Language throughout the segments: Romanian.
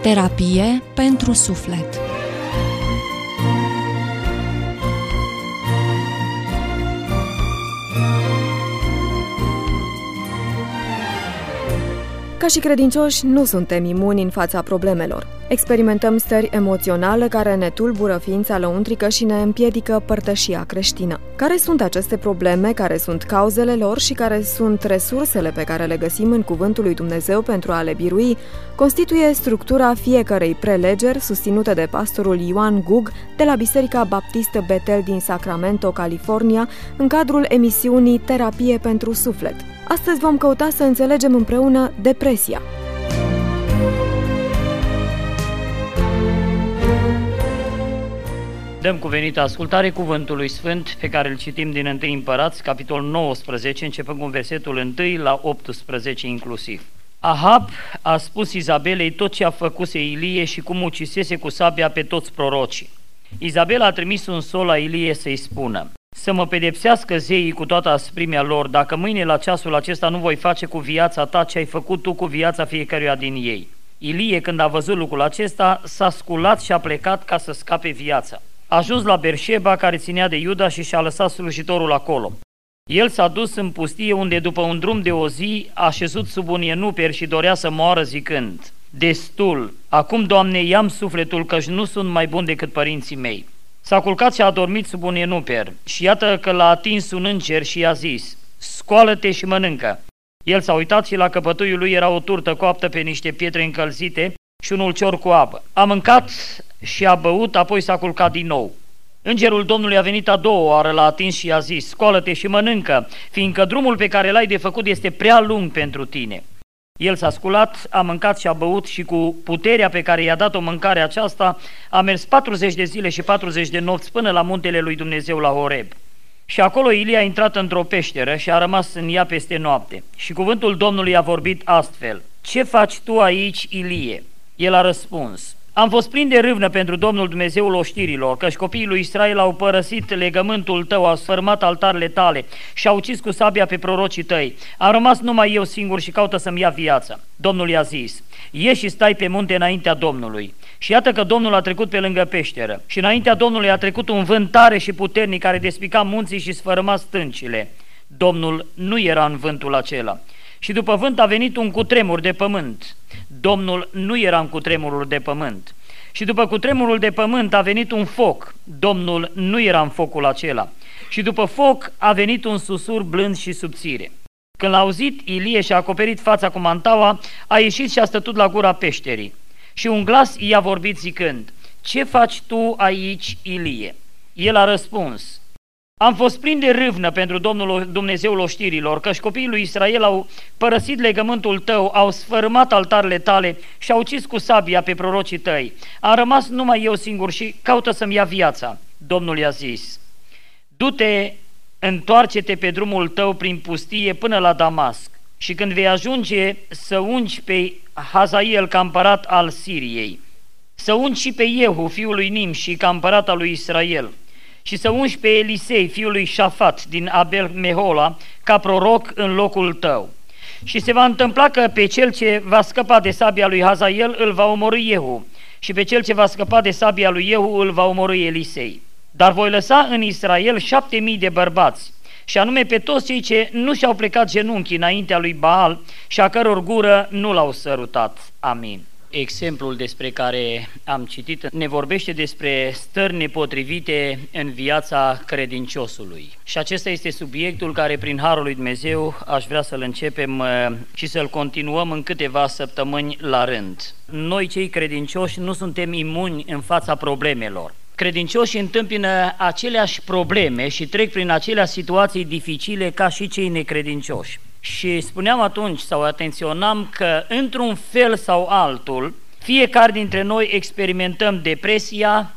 Terapie pentru suflet. Ca și credincioși, nu suntem imuni în fața problemelor. Experimentăm stări emoționale care ne tulbură ființa lăuntrică și ne împiedică părtășia creștină. Care sunt aceste probleme, care sunt cauzele lor și care sunt resursele pe care le găsim în Cuvântul lui Dumnezeu pentru a le birui, constituie structura fiecărei prelegeri susținute de pastorul Ioan Gug de la Biserica Baptistă Betel din Sacramento, California, în cadrul emisiunii Terapie pentru suflet. Astăzi vom căuta să înțelegem împreună depresia. Dăm cuvenită ascultare cuvântului sfânt pe care îl citim din 1 Împărați, capitolul 19, începând cu versetul 1 la 18 inclusiv. Ahab a spus Izabelei tot ce a făcuse Ilie și cum ucisese cu sabia pe toți prorocii. Izabela a trimis un sol la Ilie să-i spună: să mă pedepsească zeii cu toată asprimea lor, dacă mâine la ceasul acesta nu voi face cu viața ta ce ai făcut tu cu viața fiecăruia din ei. Ilie, când a văzut lucrul acesta, s-a sculat și a plecat ca să scape viața. A ajuns la Berșeba, care ținea de Iuda, și și-a lăsat slujitorul acolo. El s-a dus în pustie, unde după un drum de o zi a șezut sub un ienuper și dorea să moară zicând: destul, acum, Doamne, ia-mi sufletul, căci nu sunt mai bun decât părinții mei. S-a culcat și a dormit sub un ienuper și iată că l-a atins un înger și i-a zis: scoală-te și mănâncă. El s-a uitat și la căpătuiul lui era o turtă coaptă pe niște pietre încălzite și un ulcior cu apă. A mâncat și a băut, apoi s-a culcat din nou. Îngerul Domnului a venit a doua oară, l-a atins și i-a zis: scoală-te și mănâncă, fiindcă drumul pe care l-ai de făcut este prea lung pentru tine. El s-a sculat, a mâncat și a băut și cu puterea pe care i-a dat-o mâncarea aceasta a mers 40 de zile și 40 de nopți până la muntele lui Dumnezeu la Horeb. Și acolo Ilie a intrat într-o peșteră și a rămas în ea peste noapte. Și cuvântul Domnului a vorbit astfel: ce faci tu aici, Ilie? El a răspuns: am fost plin de râvnă pentru Domnul Dumnezeul oștirilor, căci copiii lui Israel au părăsit legământul tău, au sfărmat altarele tale și au ucis cu sabia pe prorocii tăi. Am rămas numai eu singur și caută să-mi ia viața. Domnul i-a zis: ieși și stai pe munte înaintea Domnului. Și iată că Domnul a trecut pe lângă peșteră și înaintea Domnului a trecut un vânt tare și puternic care despica munții și sfărâma stâncile. Domnul nu era în vântul acela. Și după vânt a venit un cutremur de pământ. Domnul nu era în cutremurul de pământ. Și după cutremurul de pământ a venit un foc. Domnul nu era în focul acela. Și după foc a venit un susur blând și subțire. Când l-a auzit, Ilie și-a acoperit fața cu mantaua, a ieșit și a stătut la gura peșterii. Și un glas i-a vorbit zicând: ce faci tu aici, Ilie? El a răspuns: am fost plin de râvnă pentru Domnul Dumnezeul oștirilor, căci copiii lui Israel au părăsit legământul tău, au sfărâmat altarele tale și au ucis cu sabia pe prorocii tăi. Am rămas numai eu singur și caută să-mi ia viața. Domnul i-a zis: du-te, întoarce-te pe drumul tău prin pustie până la Damasc și când vei ajunge să ungi pe Hazael ca împărat al Siriei, să ungi și pe Iehu, fiul lui Nimși, ca împărat al lui Israel, și să ungi pe Elisei, fiul lui Șafat, din Abel Mehola, ca proroc în locul tău. Și se va întâmpla că pe cel ce va scăpa de sabia lui Hazael îl va omorî Iehu, și pe cel ce va scăpa de sabia lui Iehu îl va omorî Elisei. Dar voi lăsa în Israel 7.000 de bărbați, și anume pe toți cei ce nu și-au plecat genunchii înaintea lui Baal și a căror gură nu l-au sărutat. Amin. Exemplul despre care am citit ne vorbește despre stări nepotrivite în viața credinciosului. Și acesta este subiectul care, prin harul lui Dumnezeu, aș vrea să-l începem și să-l continuăm în câteva săptămâni la rând. Noi, cei credincioși, nu suntem imuni în fața problemelor. Credincioșii întâmpină aceleași probleme și trec prin aceleași situații dificile ca și cei necredincioși. Și spuneam atunci sau atenționam că într-un fel sau altul fiecare dintre noi experimentăm depresia,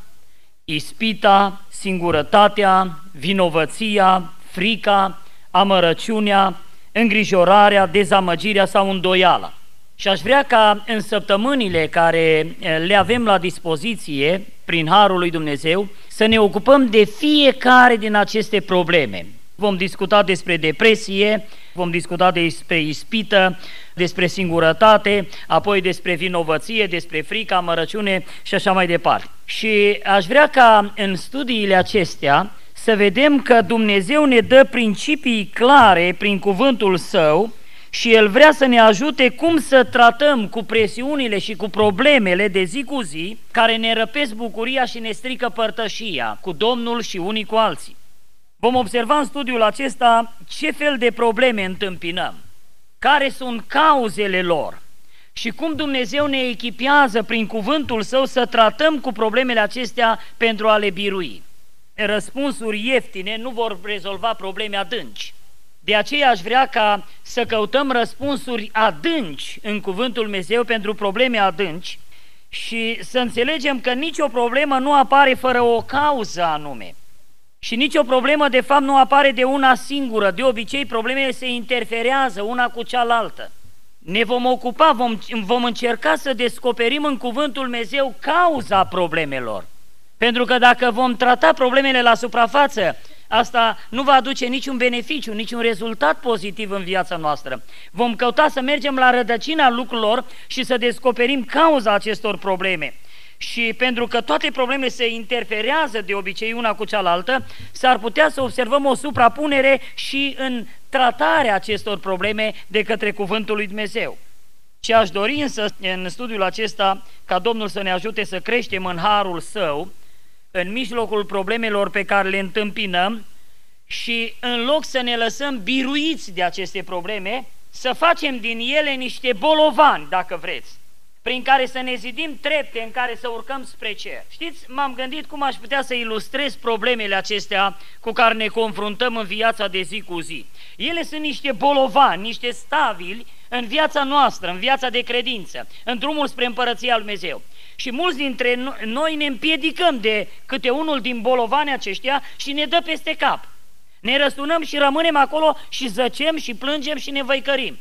ispita, singurătatea, vinovăția, frica, amărăciunea, îngrijorarea, dezamăgirea sau îndoiala. Și aș vrea ca în săptămânile care le avem la dispoziție prin harul lui Dumnezeu să ne ocupăm de fiecare din aceste probleme. Vom discuta despre depresie, vom discuta despre ispită, despre singurătate, apoi despre vinovăție, despre frică, amărăciune și așa mai departe. Și aș vrea ca în studiile acestea să vedem că Dumnezeu ne dă principii clare prin cuvântul Său și El vrea să ne ajute cum să tratăm cu presiunile și cu problemele de zi cu zi care ne răpesc bucuria și ne strică părtășia cu Domnul și unii cu alții. Vom observa în studiul acesta ce fel de probleme întâmpinăm, care sunt cauzele lor și cum Dumnezeu ne echipează prin cuvântul Său să tratăm cu problemele acestea pentru a le birui. Răspunsuri ieftine nu vor rezolva probleme adânci. De aceea aș vrea ca să căutăm răspunsuri adânci în cuvântul Dumnezeu pentru probleme adânci și să înțelegem că nicio problemă nu apare fără o cauză anume. Și nicio problemă de fapt nu apare de una singură, de obicei problemele se interferează una cu cealaltă. Ne vom ocupa, vom încerca să descoperim în cuvântul Dumnezeu cauza problemelor. Pentru că dacă vom trata problemele la suprafață, asta nu va aduce niciun beneficiu, niciun rezultat pozitiv în viața noastră. Vom căuta să mergem la rădăcina lucrurilor și să descoperim cauza acestor probleme. Și pentru că toate problemele se interferează de obicei una cu cealaltă, s-ar putea să observăm o suprapunere și în tratarea acestor probleme de către cuvântul lui Dumnezeu. Și aș dori însă în studiul acesta ca Domnul să ne ajute să creștem în harul Său, în mijlocul problemelor pe care le întâmpinăm și în loc să ne lăsăm biruiți de aceste probleme, să facem din ele niște bolovani, dacă vreți, prin care să ne zidim trepte în care să urcăm spre cer. Știți, m-am gândit cum aș putea să ilustrez problemele acestea cu care ne confruntăm în viața de zi cu zi. Ele sunt niște bolovani, niște stabili în viața noastră, în viața de credință, în drumul spre Împărăția lui Dumnezeu. Și mulți dintre noi ne împiedicăm de câte unul din bolovanii aceștia și ne dă peste cap. Ne răsturnăm și rămânem acolo și zăcem și plângem și ne văicărim.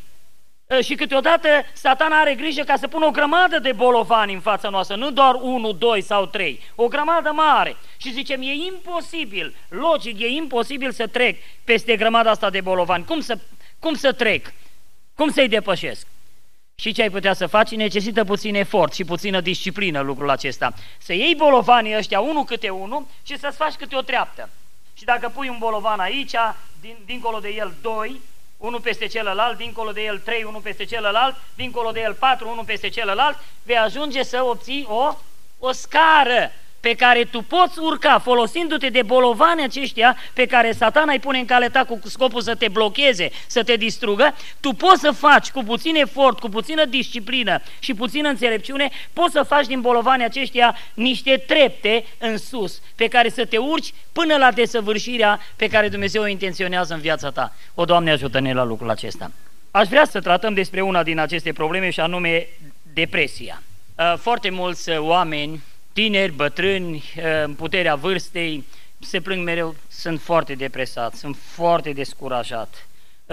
Și câteodată Satana are grijă ca să pună o grămadă de bolovani în fața noastră, nu doar 1, 2 sau 3, o grămadă mare. Și zicem, e imposibil, logic, e imposibil să trec peste grămada asta de bolovani. Cum să trec? Cum să-i depășesc? Și ce ai putea să faci? Necesită puțin efort și puțină disciplină lucrul acesta. Să iei bolovanii ăștia unul câte unul și să-ți faci câte o treaptă. Și dacă pui un bolovan aici, dincolo de el 2, unul peste celălalt, dincolo de el 3, unul peste celălalt, dincolo de el 4, unul peste celălalt, vei ajunge să obții o scară pe care tu poți urca folosindu-te de bolovani aceștia pe care Satana îi pune în calea ta cu scopul să te blocheze, să te distrugă. Tu poți să faci cu puțin efort, cu puțină disciplină și puțină înțelepciune, poți să faci din bolovanii aceștia niște trepte în sus pe care să te urci până la desăvârșirea pe care Dumnezeu o intenționează în viața ta. O, Doamne, ajută-ne la lucrul acesta. Aș vrea să tratăm despre una din aceste probleme și anume depresia. Foarte mulți oameni, tineri, bătrâni, în puterea vârstei, se plâng mereu, sunt foarte depresați, sunt foarte descurajat,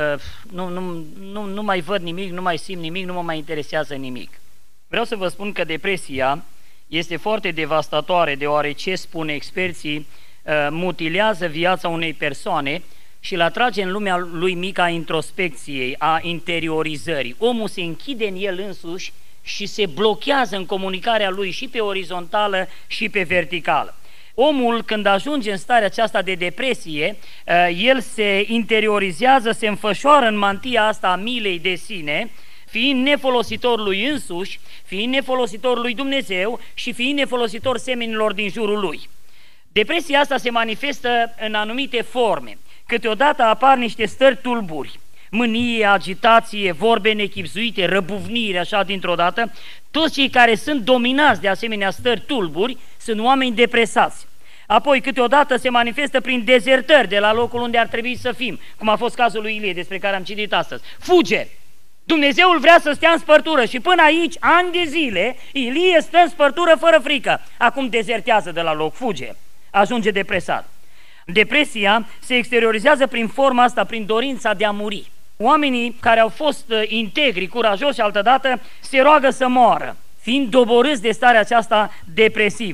nu mai văd nimic, nu mai simt nimic, nu mă mai interesează nimic. Vreau să vă spun că depresia este foarte devastatoare, deoarece, spune experții, mutilează viața unei persoane și îl atrage în lumea lui mică a introspecției, a interiorizării. Omul se închide în el însuși și se blochează în comunicarea lui și pe orizontală și pe verticală. Omul, când ajunge în starea aceasta de depresie, el se interiorizează, se înfășoară în mantia asta a milei de sine, fiind nefolositor lui însuși, fiind nefolositor lui Dumnezeu și fiind nefolositor semenilor din jurul lui. Depresia asta se manifestă în anumite forme. Câteodată apar niște stări tulburi, mânie, agitație, vorbe nechibzuite, răbuvnire, așa dintr-o dată. Toți cei care sunt dominați de asemenea stări tulburi sunt oameni depresați. Apoi câteodată se manifestă prin dezertări de la locul unde ar trebui să fim, cum a fost cazul lui Ilie, despre care am citit astăzi. Fuge! Dumnezeul vrea să stea în spărtură și până aici, ani de zile, Ilie stă în spărtură fără frică. Acum dezertează de la loc, fuge, ajunge depresat. Depresia se exteriorizează prin forma asta, prin dorința de a muri. Oamenii care au fost integri, curajoși altădată, se roagă să moară, fiind doborâți de starea aceasta depresivă.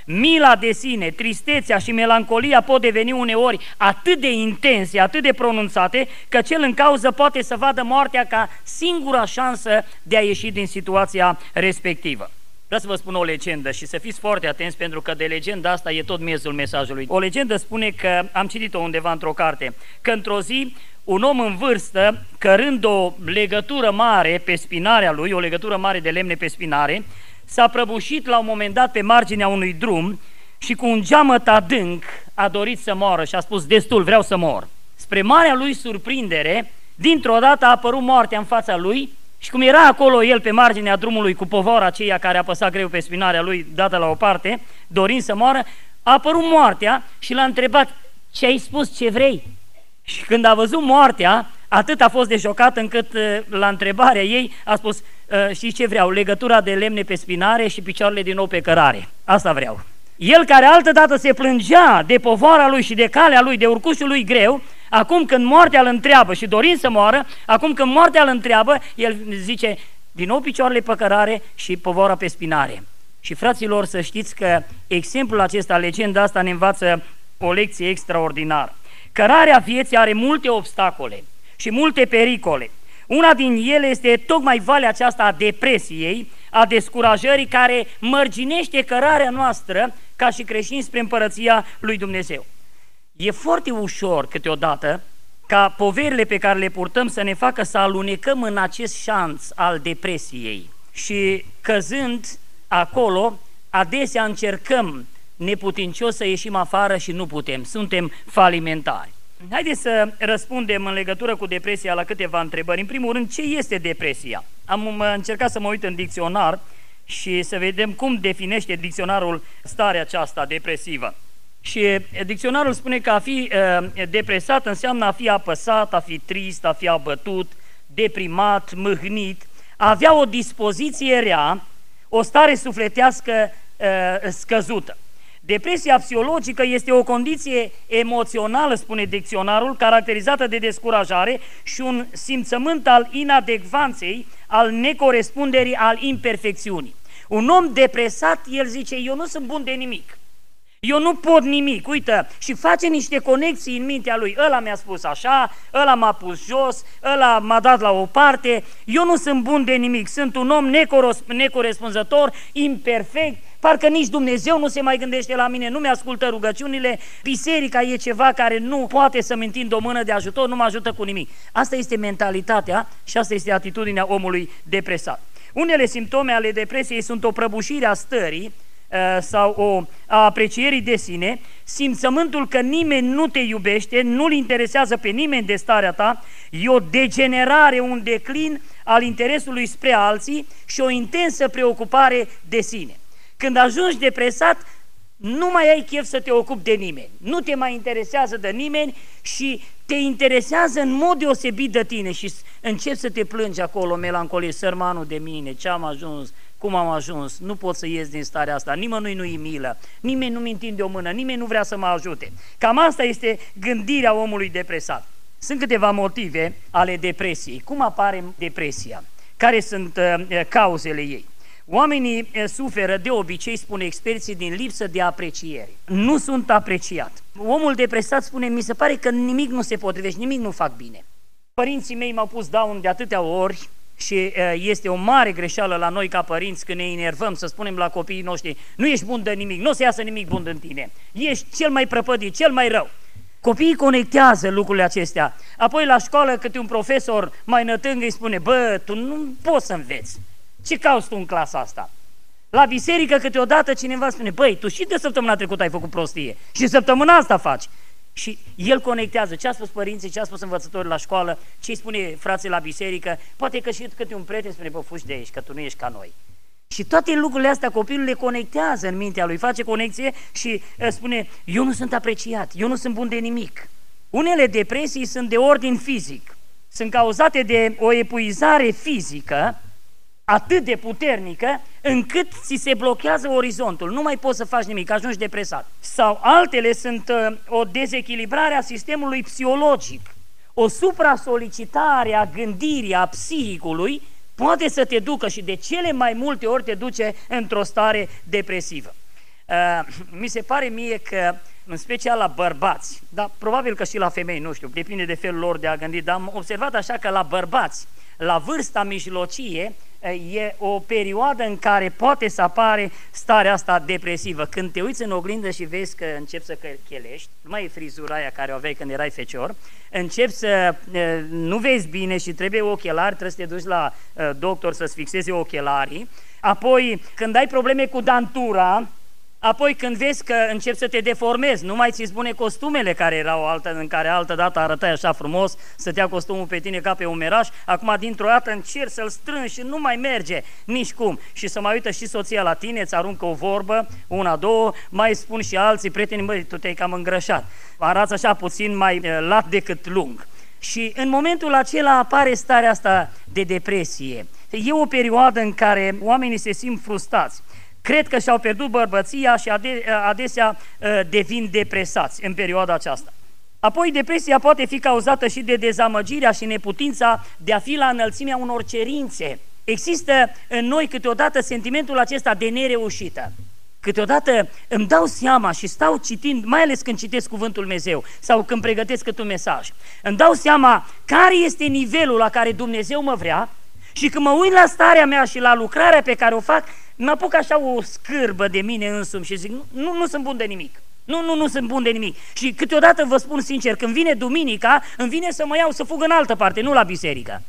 Mila de sine, tristețea și melancolia pot deveni uneori atât de intense, atât de pronunțate, că cel în cauză poate să vadă moartea ca singura șansă de a ieși din situația respectivă. Vreau să vă spun o legendă și să fiți foarte atenți, pentru că de legenda asta e tot miezul mesajului. O legendă spune că, am citit-o undeva într-o carte, că într-o zi un om în vârstă, cărând o legătură mare pe spinarea lui, o legătură mare de lemne pe spinare, s-a prăbușit la un moment dat pe marginea unui drum și cu un geamăt adânc a dorit să moară și a spus: destul, vreau să mor. Spre marea lui surprindere, dintr-o dată a apărut moartea în fața lui și cum era acolo el pe marginea drumului cu povara aceea care a apăsat greu pe spinarea lui, dată la o parte, dorind să moară, a apărut moartea și l-a întrebat: ce ai spus, ce vrei? Și când a văzut moartea, atât a fost de șocat încât la întrebarea ei a spus: știi ce vreau? Legătura de lemne pe spinare și picioarele din nou pe cărare. Asta vreau. El, care altădată se plângea de povara lui și de calea lui, de urcușul lui greu, acum când moartea îl întreabă și dorind să moară, acum când moartea îl întreabă, el zice: din nou picioarele pe cărare și povara pe spinare. Și fraților, să știți că exemplul acesta, legenda asta, ne învață o lecție extraordinară. Cărarea vieții are multe obstacole și multe pericole. Una din ele este tocmai valea aceasta a depresiei, a descurajării, care mărginește cărarea noastră ca și creștini spre împărăția lui Dumnezeu. E foarte ușor câteodată ca poverile pe care le purtăm să ne facă să alunecăm în acest șanț al depresiei și, căzând acolo, adesea încercăm neputincios să ieșim afară și nu putem, suntem falimentari. Haideți să răspundem în legătură cu depresia la câteva întrebări. În primul rând, ce este depresia? Am încercat să mă uit în dicționar și să vedem cum definește dicționarul starea aceasta depresivă. Și dicționarul spune că a fi depresat înseamnă a fi apăsat, a fi trist, a fi abătut, deprimat, mâhnit, a avea o dispoziție rea, o stare sufletească scăzută. Depresia psihologică este o condiție emoțională, spune dicționarul, caracterizată de descurajare și un simțământ al inadecvanței, al necorespunderii, al imperfecțiunii. Un om depresat, el zice: eu nu sunt bun de nimic, eu nu pot nimic, uite, și face niște conexii în mintea lui: ăla mi-a spus așa, ăla m-a pus jos, ăla m-a dat la o parte, eu nu sunt bun de nimic, sunt un om necorespunzător, imperfect, parcă nici Dumnezeu nu se mai gândește la mine, nu mi-ascultă rugăciunile, biserica e ceva care nu poate să-mi întindă o mână de ajutor, nu mă ajută cu nimic. Asta este mentalitatea și asta este atitudinea omului depresat. Unele simptome ale depresiei sunt o prăbușire a stării sau a aprecierii de sine, simțământul că nimeni nu te iubește, nu-l interesează pe nimeni de starea ta, e o degenerare, un declin al interesului spre alții și o intensă preocupare de sine. Când ajungi depresat, nu mai ai chef să te ocupi de nimeni, nu te mai interesează de nimeni și te interesează în mod deosebit de tine și începi să te plângi acolo, melancolie: sărmanul de mine, ce am ajuns, cum am ajuns, nu pot să ies din starea asta, nimănui nu-i milă, nimeni nu-mi întinde o mână, nimeni nu vrea să mă ajute. Cam asta este gândirea omului depresat. Sunt câteva motive ale depresiei. Cum apare depresia? Care sunt cauzele ei? Oamenii suferă de obicei, spune experții, din lipsă de apreciere. Nu sunt apreciat. Omul depresat spune: mi se pare că nimic nu se potrivește, nimic nu fac bine. Părinții mei m-au pus down de atâtea ori și este o mare greșeală la noi ca părinți când ne enervăm să spunem la copiii noștri: nu ești bun de nimic, nu o să iasă nimic bun din tine, ești cel mai prăpădit, cel mai rău. Copiii conectează lucrurile acestea. Apoi la școală câte un profesor mai nătâng îi spune: bă, tu nu poți să înveți, ce cauți tu în clasa asta? La biserică câteodată cineva spune: băi, tu și de săptămâna trecută ai făcut prostie și săptămâna asta faci. Și el conectează ce a spus părinții, ce a spus învățătorii la școală, ce îi spune frații la biserică, poate că și câte un prieten spune: bă, fugi de aici, că tu nu ești ca noi. Și toate lucrurile astea copilul le conectează în mintea lui, face conexie și spune: eu nu sunt apreciat, eu nu sunt bun de nimic. Unele depresii sunt de ordin fizic, sunt cauzate de o epuizare fizică atât de puternică încât ți se blochează orizontul, nu mai poți să faci nimic, ajungi depresat. Sau altele sunt o dezechilibrare a sistemului psihologic, o supra-solicitare a gândirii, a psihicului, poate să te ducă și de cele mai multe ori te duce într-o stare depresivă. Mi se pare mie că, în special la bărbați, dar probabil că și la femei, nu știu, depinde de felul lor de a gândi, dar am observat așa că la bărbați, la vârsta mijlocie, e o perioadă în care poate să apare starea asta depresivă. Când te uiți în oglindă și vezi că începi să chelești, nu mai e frizura aia care o aveai când erai fecior, începi să nu vezi bine și trebuie ochelari, trebuie să te duci la doctor să-ți fixeze ochelarii, apoi când ai probleme cu dantura, apoi când vezi că începi să te deformezi, nu mai ți-ți bune costumele care erau în care altă dată arătai așa frumos, stătea costumul pe tine ca pe un meraș, acum dintr-o dată încerci să-l strângi și nu mai merge nici cum. Și să mai uită și soția la tine, îți aruncă o vorbă, una, două, mai spun și alții, prieteni, măi, tu te-ai cam îngrășat. Arăți așa puțin mai lat decât lung. Și în momentul acela apare starea asta de depresie. E o perioadă în care oamenii se simt frustrați. Cred că și-au pierdut bărbăția și adesea devin depresați în perioada aceasta. Apoi depresia poate fi cauzată și de dezamăgirea și neputința de a fi la înălțimea unor cerințe. Există în noi câteodată sentimentul acesta de nereușită. Câteodată îmi dau seama și stau citind, mai ales când citesc Cuvântul Dumnezeu sau când pregătesc câte un mesaj, îmi dau seama care este nivelul la care Dumnezeu mă vrea și când mă uit la starea mea și la lucrarea pe care o fac, mă apuc așa o scârbă de mine însumi și zic, nu sunt bun de nimic. Nu sunt bun de nimic. Și câteodată vă spun sincer, când vine duminica, îmi vine să mă iau să fug în altă parte, nu la biserică.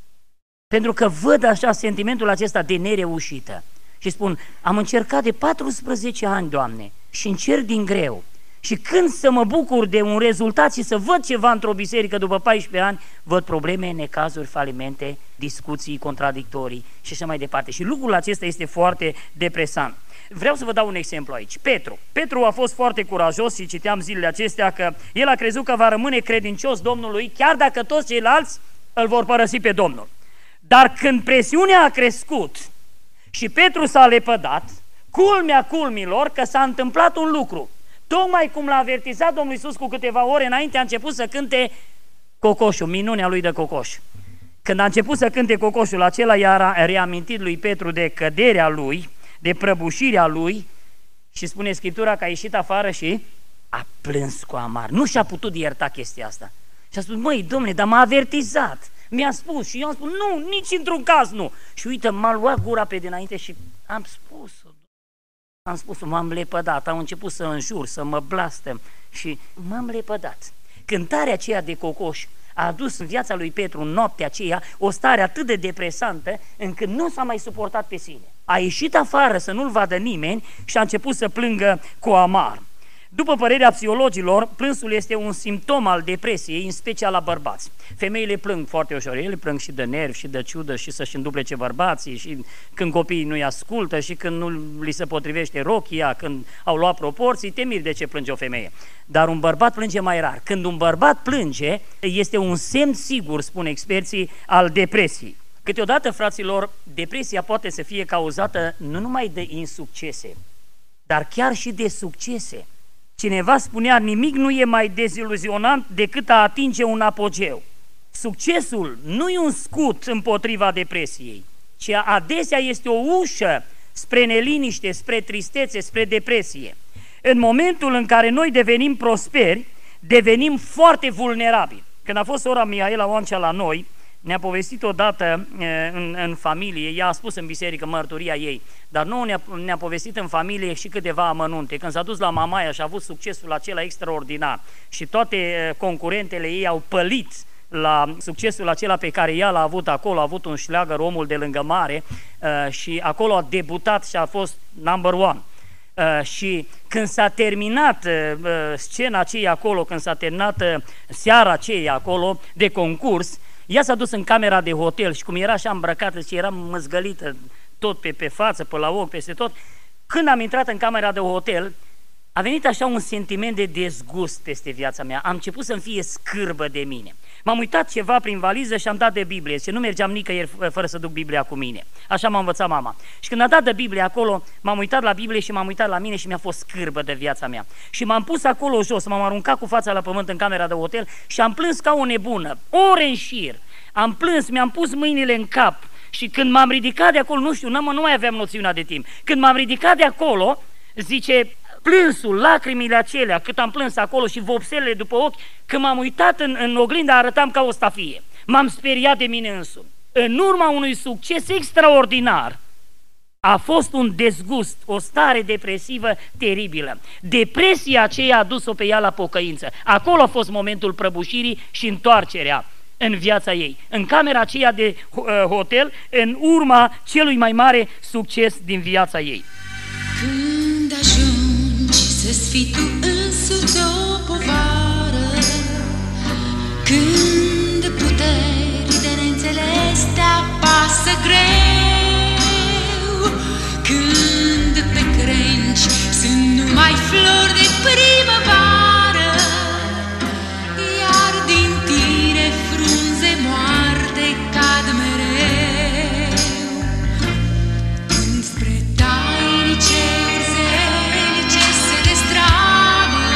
Pentru că văd așa sentimentul acesta de nereușită. Și spun, am încercat de 14 ani, Doamne, și încerc din greu. Și când să mă bucur de un rezultat și să văd ceva într-o biserică după 14 ani, văd probleme, necazuri, falimente, discuții contradictorii și așa mai departe. Și lucrul acesta este foarte depresant. Vreau să vă dau un exemplu aici. Petru a fost foarte curajos și citeam zilele acestea că el a crezut că va rămâne credincios Domnului, chiar dacă toți ceilalți îl vor părăsi pe Domnul. Dar când presiunea a crescut și Petru s-a lepădat, culmea culmilor că s-a întâmplat un lucru. Tocmai cum l-a avertizat Domnul Iisus cu câteva ore înainte, a început să cânte cocoșul, minunea lui de cocoș. Când a început să cânte cocoșul acela, i-a reamintit lui Petru de căderea lui, de prăbușirea lui și spune Scriptura că a ieșit afară și a plâns cu amar. Nu și-a putut ierta chestia asta. Și a spus, măi, Domnule, dar m-a avertizat, mi-a spus și eu am spus, nu, nici într-un caz nu. Și uite, m-a luat gura pe dinainte și am spus-o, m-am lepădat, au început să înjur, să mă blastăm și m-am lepădat. Cântarea aceea de cocoș a adus în viața lui Petru în noaptea aceea o stare atât de depresantă încât nu s-a mai suportat pe sine. A ieșit afară să nu-l vadă nimeni și a început să plângă cu amar. După părerea psihologilor, plânsul este un simptom al depresiei, în special la bărbați. Femeile plâng foarte ușor, ele plâng și de nervi, și de ciudă, și să-și înduplece bărbații, și când copiii nu-i ascultă, și când nu li se potrivește rochia, când au luat proporții, te miri de ce plânge o femeie. Dar un bărbat plânge mai rar. Când un bărbat plânge, este un semn sigur, spun experții, al depresiei. Câteodată, fraților, depresia poate să fie cauzată nu numai de insuccese, dar chiar și de succese. Cineva spunea, nimic nu e mai deziluzionant decât a atinge un apogeu. Succesul nu e un scut împotriva depresiei, ci adesea este o ușă spre neliniște, spre tristețe, spre depresie. În momentul în care noi devenim prosperi, devenim foarte vulnerabili. Când a fost sora Mihaela Oancea la noi, ne-a povestit odată în familie, ea a spus în biserică mărturia ei, dar nouă ne-a povestit în familie și câteva amănunte. Când s-a dus la Mamaia și a avut succesul acela extraordinar și toate concurentele ei au pălit la succesul acela pe care ea l-a avut acolo, a avut un șleagăr, omul de lângă mare, și acolo a debutat și a fost number one. Și când s-a terminat scena aceea acolo, când s-a terminat seara aceea acolo de concurs, ea s-a dus în camera de hotel și cum era așa îmbrăcată și era măzgălită tot pe față, pe la ochi, peste tot, când am intrat în camera de hotel, a venit așa un sentiment de dezgust peste viața mea. Am început să-mi fie scârbă de mine. M-am uitat ceva prin valiză și am dat de Biblie, și nu mergeam nicăieri fără să duc Biblia cu mine. Așa m-a învățat mama. Și când a dat de Biblie acolo, m-am uitat la Biblie și m-am uitat la mine și mi-a fost scârbă de viața mea. Și m-am pus acolo jos, m-am aruncat cu fața la pământ în camera de hotel și am plâns ca o nebună, ore în șir. Am plâns, mi-am pus mâinile în cap și când m-am ridicat de acolo, nu știu, nu mai aveam noțiunea de timp. Când m-am ridicat de acolo, zice, plânsul, lacrimile acelea, cât am plâns acolo și vopselele după ochi, când m-am uitat în oglindă, arătam ca o stafie. M-am speriat de mine însumi. În urma unui succes extraordinar, a fost un dezgust, o stare depresivă teribilă. Depresia aceea a dus-o pe ea la pocăință. Acolo a fost momentul prăbușirii și întoarcerea în viața ei. În camera aceea de hotel, în urma celui mai mare succes din viața ei. Când ajungi să-ți fii tu însuți o povară, când puteri de neînțeles te apasă greu, când pe crengi sunt numai flori de primăvară, iar din tine frunze moarte cad mereu, când spre tainice urzeli ce se destramă,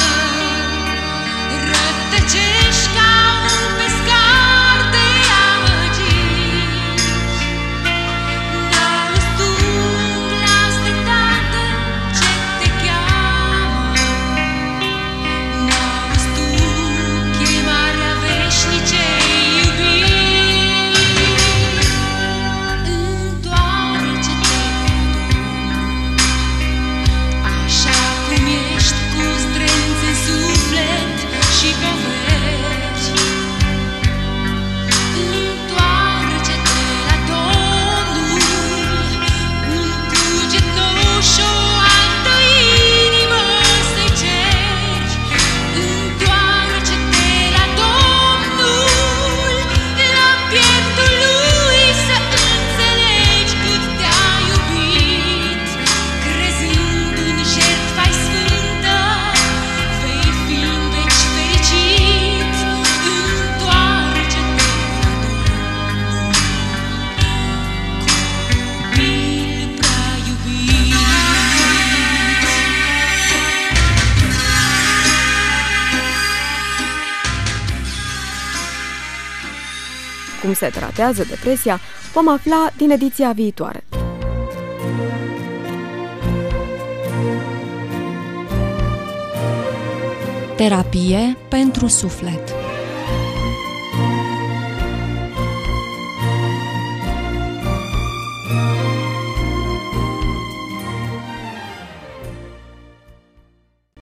rătăcești ca un pescar de amăgit. N-auzi tu un glas de tată ce te cheamă, n-auzi tu chemarea veșnicei iubiri. Întoarce-te, așa cum ești, cu zdrențe în suflet și poveri. Întoarce-te la Domnul, un cuget nou și o altă inimă să-i ceri. Întoarce-te la Domnul, la pieptul lui să înțelegi cât te-a iubit. Crezând în jertfa-i sfântă, vei fi în veci fericit. Întoarce-te la Domnul, copil prea iubit. Cum se tratează depresia, vom afla din ediția viitoare. Terapie pentru suflet.